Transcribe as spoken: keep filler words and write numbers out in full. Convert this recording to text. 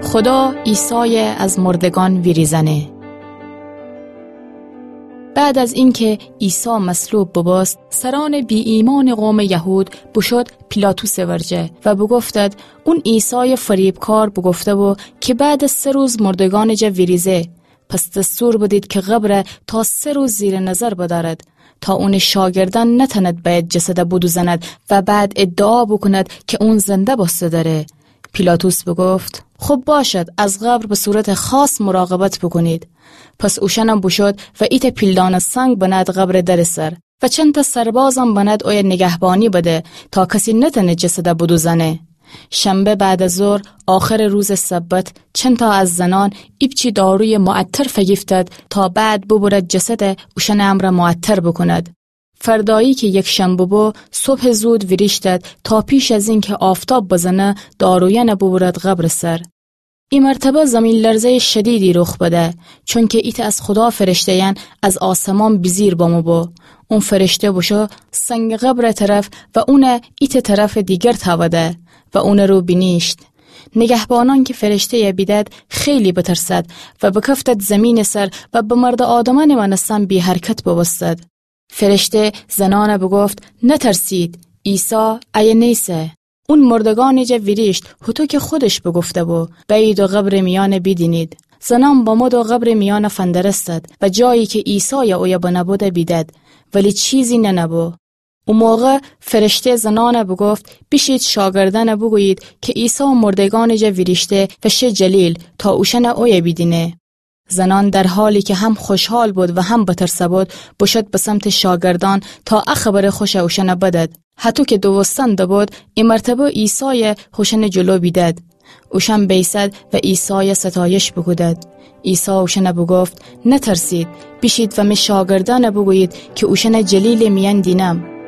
خدا عیسی از مردگان ویریزنه. بعد از اینکه عیسی مصلوب بباست، سران بی ایمان قوم یهود بشد پیلاتوس ورجه و بگفتد اون عیسی فریبکار بگفته و که بعد سه روز مردگان جه ویریزه، پس دستور بدید که قبر تا سه روز زیر نظر بدارد تا اون شاگردان نتند باید جسد بدو زند و بعد ادعا بکند که اون زنده باسته داره. پیلاتوس بگفت خب باشد، از قبر به صورت خاص مراقبت بکنید. پس اوشنم بشد و ایت پیلدان سنگ بند قبر در سر و چند تا سربازم بند اوی نگهبانی بده تا کسی نتنه جسد بدو زنه. شنبه بعد از ظهر آخر روز سبت چند تا از زنان ایبچی داروی معطر فگیفتد تا بعد ببرد جسد اوشن امر معطر بکند. فردایی که یک شنبه با صبح زود ویریشتد تا پیش از این که آفتاب بزنه داروی نبورد قبر سر. این مرتبه زمین لرزه شدیدی رخ بده، چون که ایت از خدا فرشته ین از آسمان بزیر بامو با. اون فرشته بشو سنگ قبر طرف و اون ایت طرف دیگر تاوده و اون رو بینیشت. نگهبانان که فرشته بیدد خیلی بترسد و بکفتد زمین سر و به مرد آدمان منستن بی حرکت ببستد. فرشته زنانه بگفت نترسید، عیسی ای نیسه. اون مردگانی جه ویریشت هتو که خودش بگفته بو بید و قبر میان بیدینید. زنان با مد و قبر میان فندرستد و جایی که عیسی اویا بنبوده بیدد ولی چیزی ننبو. اون موقع فرشته زنانه بگفت بیشید شاگردن بگویید که عیسی مردگانی جه ویریشته و شه جلیل تا اوشن اویا بیدینه. زنان در حالی که هم خوشحال بود و هم بترسه بود بشد به سمت شاگردان تا اخبار خوش اوشن بدد. حتی که دوستند بود این مرتبه عیسی خوشن جلو بیدد. اوشن بیسد و عیسی ستایش بگودد. عیسی اوشن بگفت نترسید، بیشید و می شاگردان بگویید که اوشن جلیل میان دینم.